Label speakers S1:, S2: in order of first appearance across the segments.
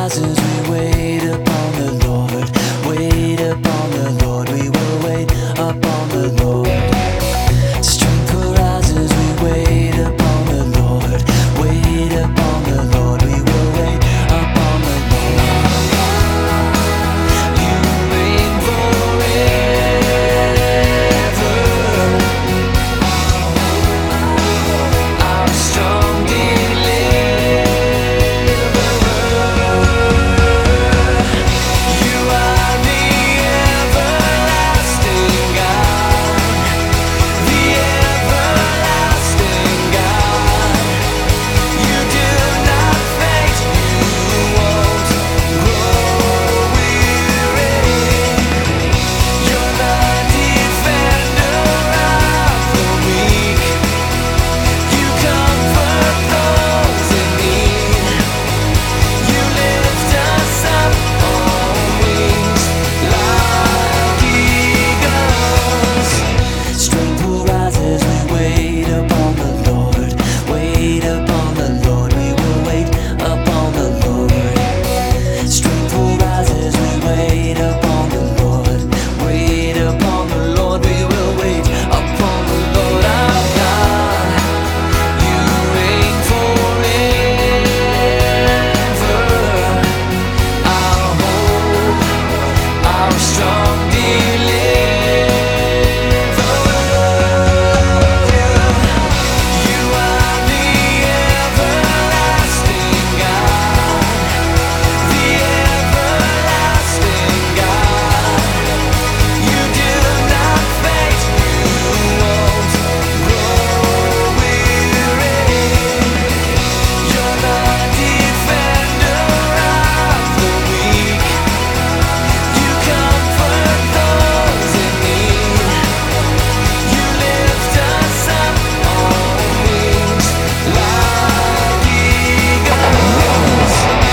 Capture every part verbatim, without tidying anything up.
S1: rises, we wait upon the Lord. Wait upon the Lord, we will wait upon the Lord. Strength rises, we wait upon the Lord. Wait upon the Lord, we will wait upon the Lord. You reign forever, our strong deliverer. You are the everlasting God, the everlasting God. You do not faint, you won't grow weary. You're the defender of the weak. You comfort those in need. You lift us up on wings like eagles. Strength will rise as we wait upon the Lord. Wait upon the Lord, we will wait upon the Lord. Strength will rise as we wait upon the Lord. Wait upon the Lord, we will wait upon the Lord our God. You reign forever, our hope, our strong deliverer. You are the everlasting God, the everlasting God. You do not faint, you won't grow weary. You're the defender of the weak. You comfort those in need. You lift us up on wings like eagles.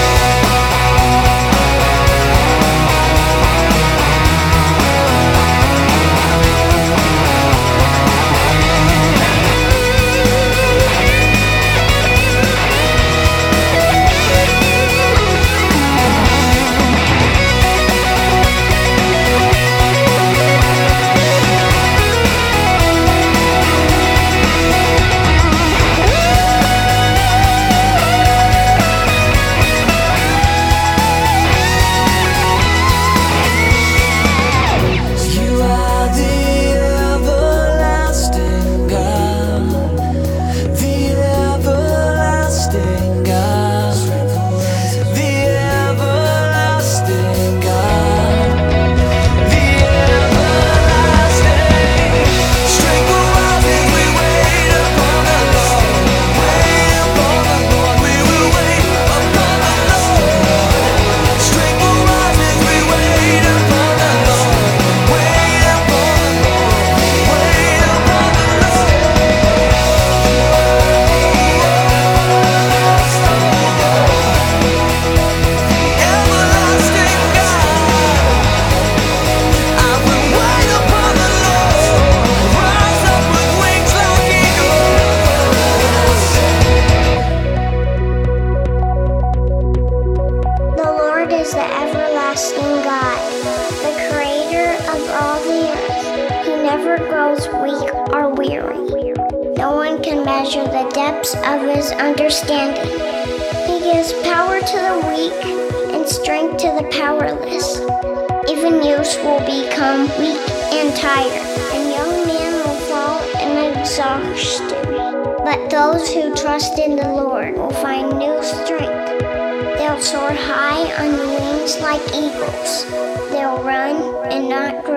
S1: You are the everlasting God, the everlasting God, the everlasting God, the everlasting. Strength will rise as we wait upon the Lord. Wait upon the Lord, we will wait upon the Lord. Strength will rise as we wait upon the Lord. Wait upon the Lord, wait upon the everlasting God. I will wait upon the Lord. Rise up with wings like eagles.
S2: The Lord is the everlasting God, the creator of all the earth. He never grows weak or weary. No one can measure the depths of his understanding. He gives power to the weak and strength to the powerless. Even youths will become weak and tired, and young men will fall in exhaustion. But those who trust in the Lord will find new strength. They'll soar high on wings like eagles. They'll run and not grow